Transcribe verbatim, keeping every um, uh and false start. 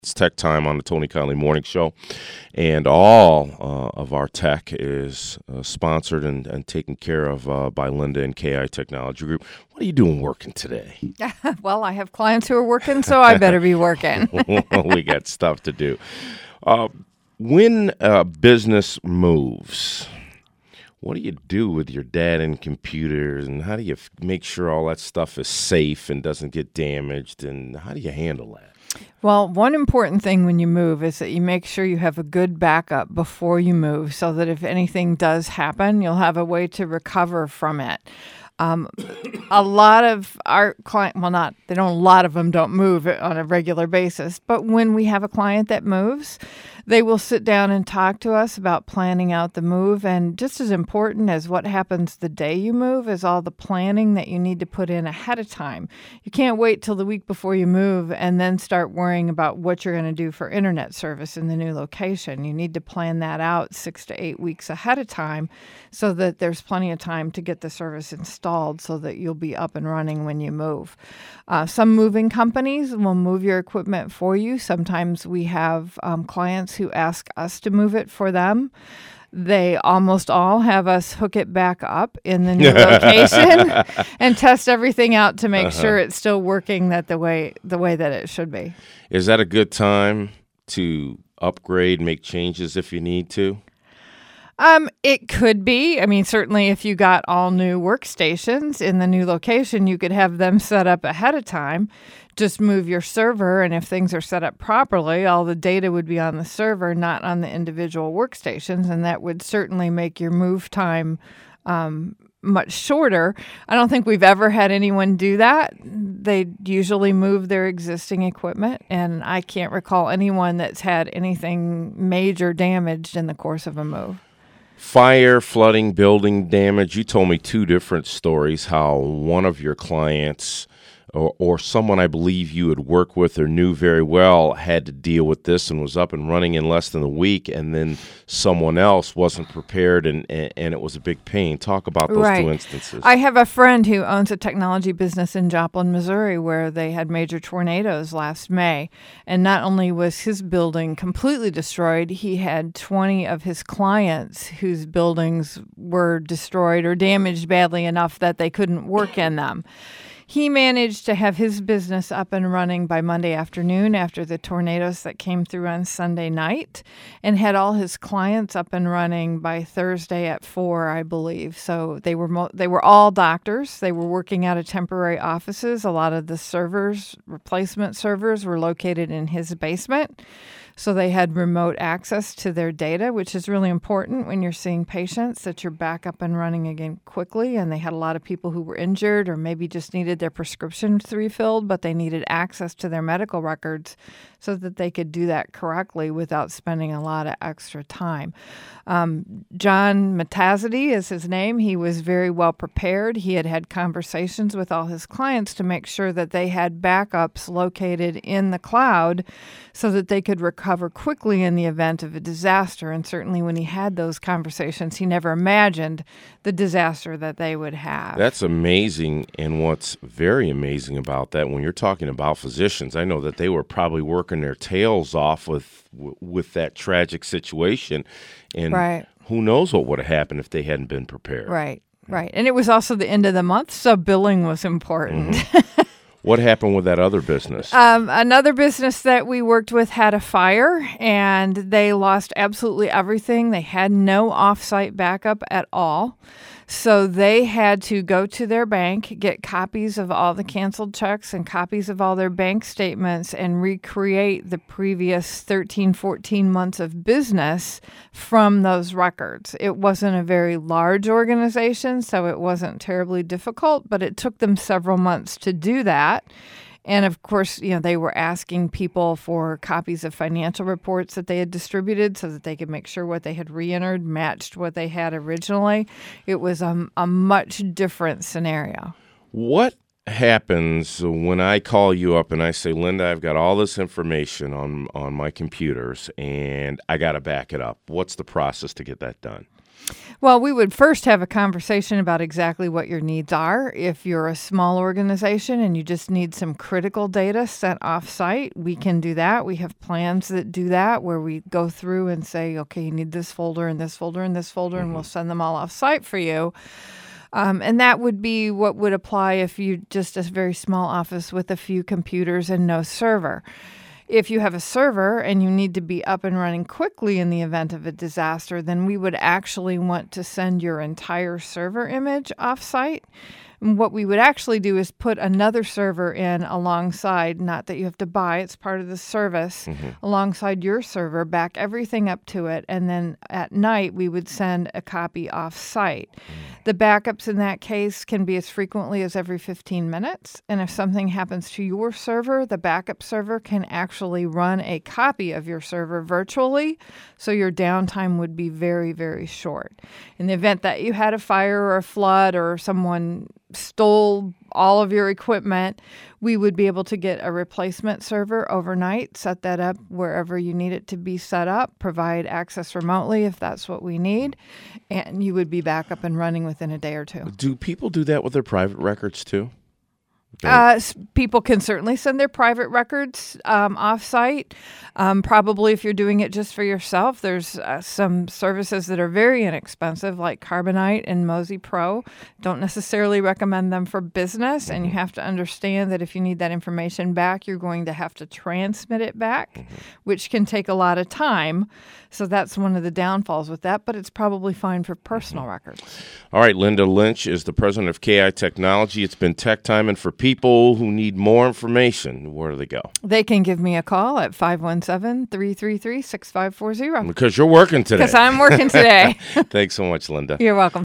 It's Tech Time on the Tony Conley Morning Show, and all uh, of our tech is uh, sponsored and, and taken care of uh, by Linda and K I Technology Group. What are you doing working today? Well, I have clients who are working, so I better be working. We got stuff to do. Uh, when a business moves, what do you do with your data and computers, and how do you f- make sure all that stuff is safe and doesn't get damaged, and how do you handle that? Well, one important thing when you move is that you make sure you have a good backup before you move so that if anything does happen, you'll have a way to recover from it. Um, a lot of our client, well, not, they don't, a lot of them don't move on a regular basis, but when we have a client that moves, they will sit down and talk to us about planning out the move. And just as important as what happens the day you move is all the planning that you need to put in ahead of time. You can't wait till the week before you move and then start worrying about what you're going to do for internet service in the new location. You need to plan that out six to eight weeks ahead of time so that there's plenty of time to get the service installed so that you'll be up and running when you move. Uh, some moving companies will move your equipment for you. Sometimes we have um, clients who ask us to move it for them. They almost all have us hook it back up in the new location and test everything out to make uh-huh. sure it's still working that the way the way that it should be. Is that a good time to upgrade, make changes if you need to? Um, it could be. I mean, certainly if you got all new workstations in the new location, you could have them set up ahead of time. Just move your server, and if things are set up properly, all the data would be on the server, not on the individual workstations, and that would certainly make your move time um, much shorter. I don't think we've ever had anyone do that. They usually move their existing equipment, and I can't recall anyone that's had anything major damaged in the course of a move. Fire, flooding, building damage. You told me two different stories, how one of your clients or, or someone I believe you had worked with or knew very well had to deal with this and was up and running in less than a week, and then someone else wasn't prepared and, and, and it was a big pain. Talk about those right. two instances. I have a friend who owns a technology business in Joplin, Missouri, where they had major tornadoes last May. And not only was his building completely destroyed, he had twenty of his clients whose buildings were destroyed or damaged badly enough that they couldn't work in them. He managed to have his business up and running by Monday afternoon after the tornadoes that came through on Sunday night, and had all his clients up and running by Thursday at four, I believe. So they were mo- they were all doctors. They were working out of temporary offices. A lot of the servers, replacement servers, were located in his basement. So they had remote access to their data, which is really important when you're seeing patients, that you're back up and running again quickly. And they had a lot of people who were injured or maybe just needed their prescriptions refilled, but they needed access to their medical records so that they could do that correctly without spending a lot of extra time. Um, John Metazity is his name. He was very well prepared. He had had conversations with all his clients to make sure that they had backups located in the cloud so that they could recover quickly in the event of a disaster. And certainly when he had those conversations, he never imagined the disaster that they would have. That's amazing. And what's very amazing about that, when you're talking about physicians, I know that they were probably working their tails off with with that tragic situation. And right. who knows what would have happened if they hadn't been prepared. Right, right. And it was also the end of the month, so billing was important. Mm-hmm. What happened with that other business? Um, another business that we worked with had a fire, and they lost absolutely everything. They had no off-site backup at all. So they had to go to their bank, get copies of all the canceled checks and copies of all their bank statements, and recreate the previous thirteen, fourteen months of business from those records. It wasn't a very large organization, so it wasn't terribly difficult, but it took them several months to do that. And of course, you know, they were asking people for copies of financial reports that they had distributed so that they could make sure what they had re-entered matched what they had originally. It was a, a much different scenario. What happens when I call you up and I say, Linda, I've got all this information on, on my computers and I got to back it up? What's the process to get that done? Well, we would first have a conversation about exactly what your needs are. If you're a small organization and you just need some critical data sent off-site, we can do that. We have plans that do that where we go through and say, okay, you need this folder and this folder and this folder, mm-hmm. and we'll send them all off-site for you. Um, and that would be what would apply if you just a very small office with a few computers and no server. If you have a server and you need to be up and running quickly in the event of a disaster, then we would actually want to send your entire server image off-site. And what we would actually do is put another server in alongside, not that you have to buy, it's part of the service, mm-hmm. alongside your server, back everything up to it, and then at night we would send a copy off-site. Mm. The backups in that case can be as frequently as every fifteen minutes, and if something happens to your server, the backup server can actually run a copy of your server virtually, so your downtime would be very, very short. In the event that you had a fire or a flood or someone stole all of your equipment, we would be able to get a replacement server overnight, set that up wherever you need it to be set up, provide access remotely if that's what we need, and you would be back up and running within a day or two. Do people do that with their private records too? Uh, people can certainly send their private records um, off-site. Um, probably if you're doing it just for yourself, there's uh, some services that are very inexpensive, like Carbonite and Mozy Pro. Don't necessarily recommend them for business, mm-hmm. and you have to understand that if you need that information back, you're going to have to transmit it back, mm-hmm. which can take a lot of time. So that's one of the downfalls with that, but it's probably fine for personal mm-hmm. records. All right, Linda Lynch is the president of K I Technology. It's been Tech Time, and for people who need more information, where do they go? They can give me a call at five one seven, three three three, six five four zero. Because you're working today. Because I'm working today. Thanks so much, Linda. You're welcome.